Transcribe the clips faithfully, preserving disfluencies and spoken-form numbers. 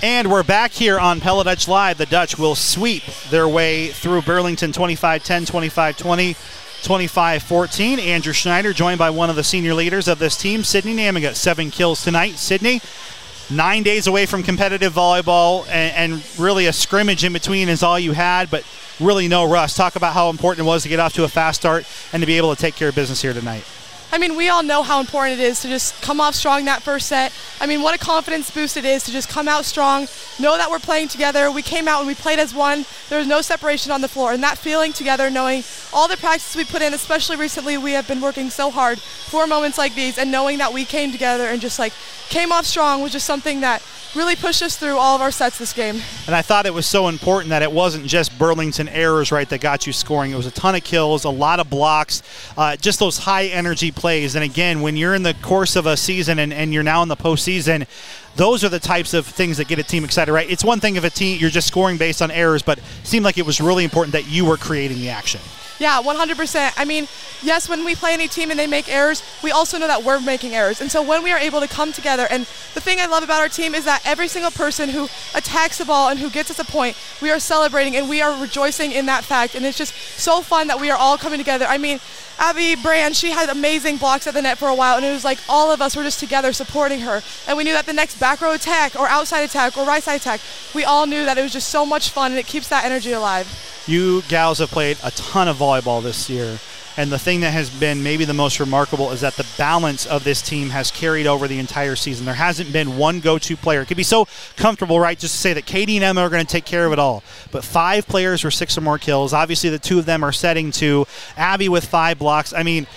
And we're back here on Pella Dutch Live. The Dutch will sweep their way through Burlington twenty-five ten, twenty-five twenty, twenty-five fourteen. Andrew Schneider joined by one of the senior leaders of this team, Sydney Namiga. Seven kills tonight. Sydney, nine days away from competitive volleyball, and, and really a scrimmage in between is all you had, but really no rust. Talk about how important it was to get off to a fast start and to be able to take care of business here tonight. I mean, we all know how important it is to just come off strong that first set. I mean, what a confidence boost it is to just come out strong, know that we're playing together. We came out and we played as one. There was no separation on the floor. And that feeling together, knowing all the practice we put in, especially recently, we have been working so hard for moments like these, and knowing that we came together and just like came off strong was just something that really pushed us through all of our sets this game. And I thought it was so important that it wasn't just Burlington errors, right, that got you scoring. It was a ton of kills, a lot of blocks, uh, just those high-energy plays. And again, when you're in the course of a season and, and you're now in the postseason, those are the types of things that get a team excited, right? It's one thing if a team you're just scoring based on errors, but it seemed like it was really important that you were creating the action. Yeah, one hundred percent. I mean, yes, when we play any team and they make errors, we also know that we're making errors. And so when we are able to come together, and the thing I love about our team is that every single person who attacks the ball and who gets us a point, we are celebrating and we are rejoicing in that fact. And it's just so fun that we are all coming together. I mean, Abby Brand, she had amazing blocks at the net for a while, and it was like all of us were just together supporting her. And we knew that the next back row attack or outside attack or right side attack, we all knew that it was just so much fun, and it keeps that energy alive. You gals have played a ton of volleyball this year, and the thing that has been maybe the most remarkable is that the balance of this team has carried over the entire season. There hasn't been one go-to player. It could be so comfortable, right, just to say that Katie and Emma are going to take care of it all. But five players for six or more kills. Obviously, the two of them are setting to Abby with five blocks. I mean,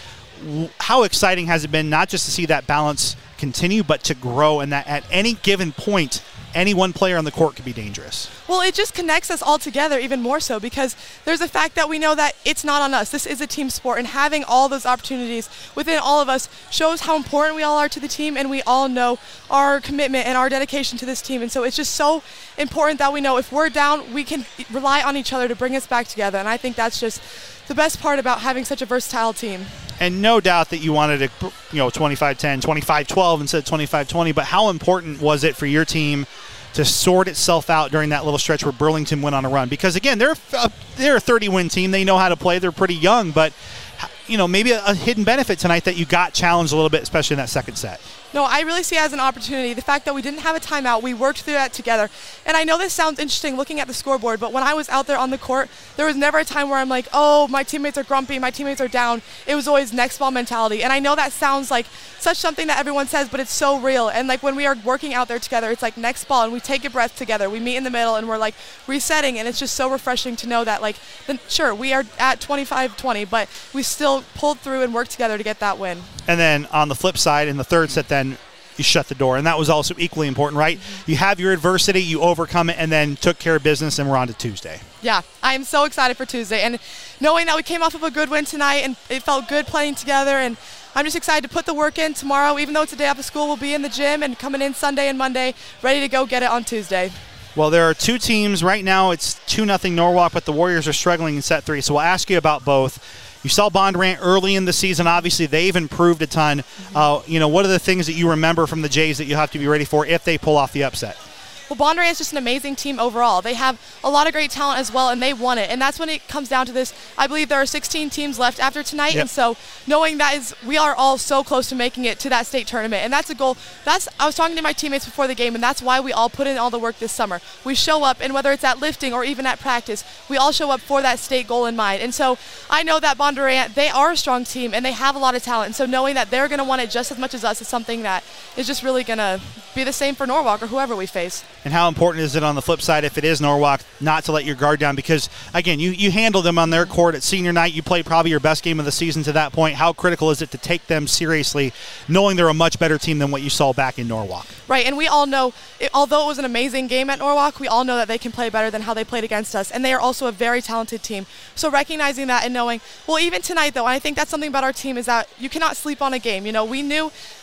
how exciting has it been not just to see that balance continue, but to grow, and that at any given point, any one player on the court could be dangerous. Well, it just connects us all together even more so, because there's a fact that we know that it's not on us. This is a team sport, and having all those opportunities within all of us shows how important we all are to the team, and we all know our commitment and our dedication to this team. And so it's just so important that we know if we're down, we can rely on each other to bring us back together. And I think that's just the best part about having such a versatile team. And no doubt that you wanted it, you know, twenty-five ten, twenty-five twelve instead of twenty-five twenty, but how important was it for your team to sort itself out during that little stretch where Burlington went on a run? Because, again, they're a, they're a thirty-win team. They know how to play. They're pretty young, but, you know, maybe a, a hidden benefit tonight that you got challenged a little bit, especially in that second set. No, I really see it as an opportunity. The fact that we didn't have a timeout, we worked through that together. And I know this sounds interesting looking at the scoreboard, but when I was out there on the court, there was never a time where I'm like, oh, my teammates are grumpy, my teammates are down. It was always next ball mentality. And I know that sounds like such something that everyone says, but it's so real. And like when we are working out there together, it's like next ball, and we take a breath together. We meet in the middle, and we're like resetting, and it's just so refreshing to know that, like, the, sure, we are at twenty-five twenty, but we still pulled through and worked together to get that win. And then on the flip side, in the third set, then you shut the door, and that was also equally important, right? Mm-hmm. You have your adversity, you overcome it, and then took care of business, and we're on to Tuesday. Yeah, I am so excited for Tuesday, and knowing that we came off of a good win tonight, and it felt good playing together, and I'm just excited to put the work in tomorrow. Even though it's a day off of school, we'll be in the gym and coming in Sunday and Monday, ready to go get it on Tuesday. Well, there are two teams right now. It's two nothing Norwalk, but the Warriors are struggling in set three, so we'll ask you about both. You saw Bondurant early in the season. Obviously, they've improved a ton. Mm-hmm. Uh, you know, what are the things that you remember from the Jays that you have to be ready for if they pull off the upset? Well, Bondurant is just an amazing team overall. They have a lot of great talent as well, and they won it. And that's when it comes down to this. I believe there are sixteen teams left after tonight, yep. And so knowing that is, we are all so close to making it to that state tournament, and that's a goal. That's I was talking to my teammates before the game, and that's why we all put in all the work this summer. We show up, and whether it's at lifting or even at practice, we all show up for that state goal in mind. And so I know that Bondurant, they are a strong team, and they have a lot of talent. And so knowing that they're going to want it just as much as us is something that is just really going to be the same for Norwalk or whoever we face. And how important is it on the flip side, if it is Norwalk, not to let your guard down? Because, again, you, you handled them on their court at senior night. You played probably your best game of the season to that point. How critical is it to take them seriously, knowing they're a much better team than what you saw back in Norwalk? Right, and we all know, it, although it was an amazing game at Norwalk, we all know that they can play better than how they played against us. And they are also a very talented team. So recognizing that and knowing, well, even tonight, though, I think that's something about our team is that you cannot sleep on a game. You know, we knew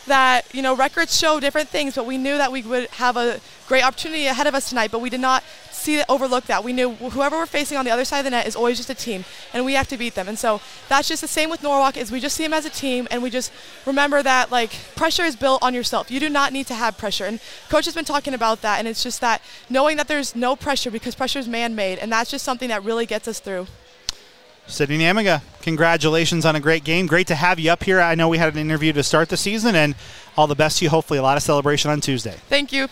that, you know, records show different things, but we knew that we would have a great opportunity ahead of us tonight, but we did not see it, overlook that. We knew whoever we're facing on the other side of the net is always just a team, and we have to beat them. And so that's just the same with Norwalk, is we just see them as a team, and we just remember that, like, pressure is built on yourself. You do not need to have pressure. And Coach has been talking about that, and it's just that knowing that there's no pressure because pressure is man-made, and that's just something that really gets us through. Sydney Namiga, congratulations on a great game. Great to have you up here. I know we had an interview to start the season, and all the best to you. Hopefully a lot of celebration on Tuesday. Thank you.